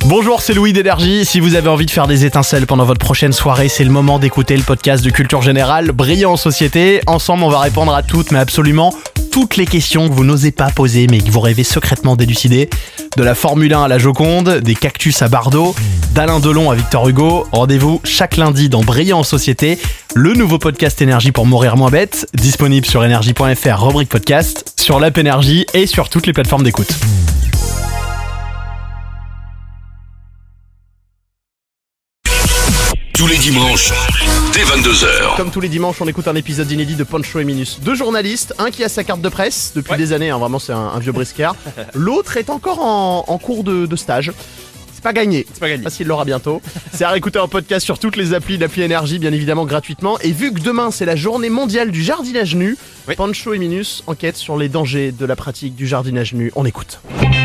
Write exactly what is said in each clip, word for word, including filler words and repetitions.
Bonjour, c'est Louis d'Énergie. Si vous avez envie de faire des étincelles pendant votre prochaine soirée, c'est le moment d'écouter le podcast de Culture Générale, Brillant en Société. Ensemble, on va répondre à toutes, mais absolument toutes les questions que vous n'osez pas poser, mais que vous rêvez secrètement d'élucider. De la Formule un à la Joconde, des cactus à Bardot, d'Alain Delon à Victor Hugo. Rendez-vous chaque lundi dans Brillant en Société, le nouveau podcast Énergie pour mourir moins bête, disponible sur énergie point f r, rubrique podcast, sur l'app Énergie et sur toutes les plateformes d'écoute. Tous les dimanches, dès vingt-deux heures. Comme tous les dimanches, on écoute un épisode inédit de Pancho et Minus. Deux journalistes, un qui a sa carte de presse depuis ouais. des années, hein, vraiment c'est un, un vieux briscard. L'autre est encore en, en cours de, de stage. C'est pas gagné, c'est pas gagné. Parce qu'il l'aura bientôt. C'est à réécouter en podcast sur toutes les applis, l'appli Énergie, bien évidemment gratuitement. Et vu que demain c'est la journée mondiale du jardinage nu, oui. Pancho et Minus enquêtent sur les dangers de la pratique du jardinage nu. On écoute.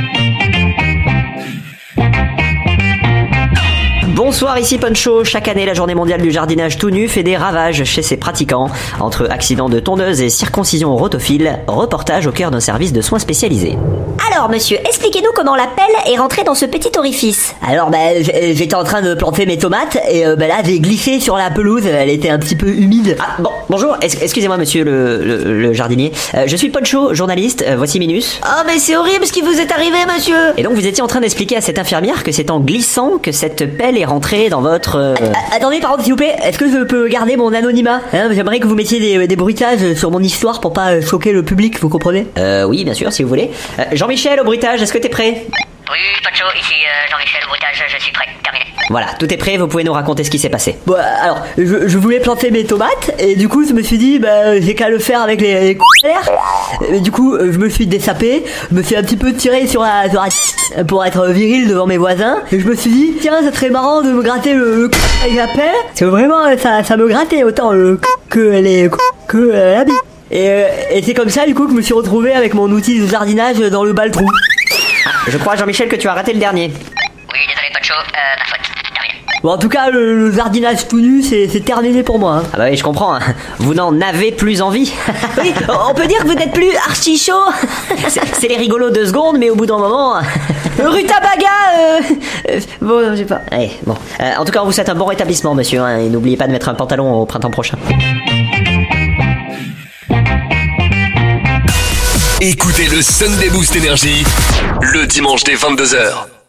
Bonsoir, ici Pancho. Chaque année, la journée mondiale du jardinage tout nu fait des ravages chez ses pratiquants. Entre accidents de tondeuse et circoncision rotophile, reportage au cœur d'un service de soins spécialisés. Alors monsieur, expliquez-nous comment la pelle est rentrée dans ce petit orifice. Alors bah, j'étais en train de planter mes tomates et euh, bah, là j'ai glissé sur la pelouse, elle était un petit peu humide. Ah bon, bonjour, excusez-moi monsieur le, le, le jardinier. Euh, je suis Pancho, journaliste, euh, voici Minus. Oh mais c'est horrible ce qui vous est arrivé monsieur. Et donc vous étiez en train d'expliquer à cette infirmière que c'est en glissant que cette pelle est rentrée dans votre... Euh... A- attendez par contre s'il vous plaît, est-ce que je peux garder mon anonymat hein, j'aimerais que vous mettiez des, des bruitages sur mon histoire pour pas choquer le public, vous comprenez? Euh oui bien sûr si vous voulez. Euh, Jean-Michel au bruitage, est-ce que t'es prêt? Oui, Pancho, ici euh, Jean-Michel, bruitage, je suis prêt, terminé. Voilà, tout est prêt, vous pouvez nous raconter ce qui s'est passé. Bon, alors, je, je voulais planter mes tomates, et du coup, je me suis dit, bah, j'ai qu'à le faire avec les, les coups d'air. Et du coup, je me suis dessapé, je me suis un petit peu tiré sur la, sur la pour être viril devant mes voisins, et je me suis dit, tiens, ça serait marrant de me gratter le, le avec la pelle, parce que vraiment, ça, ça me grattait autant le que les que euh, la bite. Et, euh, et c'est comme ça, du coup, que je me suis retrouvé avec mon outil de jardinage dans le bal-trou. Je crois, Jean-Michel, que tu as raté le dernier. Oui, désolé, Pancho, euh, ma faute, terminé. Bon, en tout cas, le, le jardinage tout nu, c'est, c'est terminé pour moi. Hein. Ah bah oui, je comprends. Hein. Vous n'en avez plus envie. Oui, on peut dire que vous n'êtes plus archi chaud. c'est, c'est les rigolos deux secondes, mais au bout d'un moment... Rutabaga euh... euh... Bon, je sais pas. Allez, bon. Euh, en tout cas, on vous souhaite un bon rétablissement, monsieur. Hein, et n'oubliez pas de mettre un pantalon au printemps prochain. Écoutez le Sunday Boost Énergie, le dimanche dès vingt-deux heures.